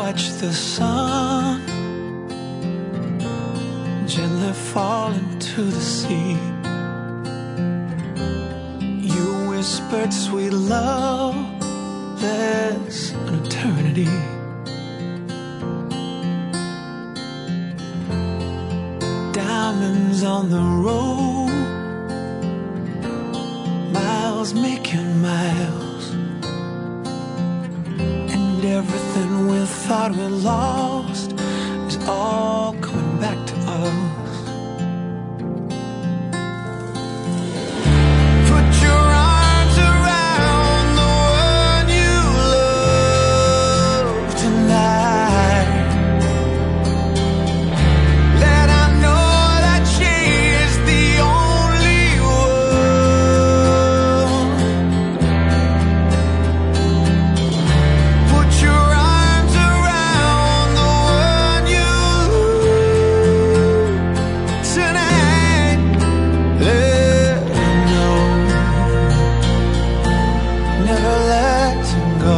watch the sun gently fall into the sea. You whispered sweet love, there's an eternity. Diamonds on the road, miles making miles, and everything we thought we lost is all coming back to us. Put your arms around the one you love tonight. Let her know that she is the only one. Put your arms around the one you love tonight. Let her know, never let him go.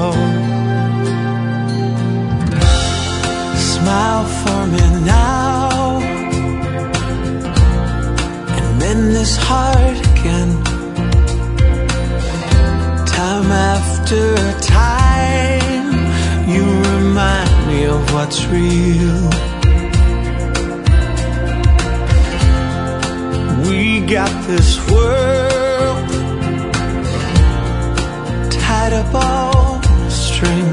Smile for me now and mend this heart again. Time after time, you remind me of what's real. We got this world tied up on a string,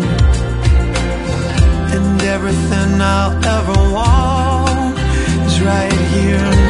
and everything I'll ever want is right here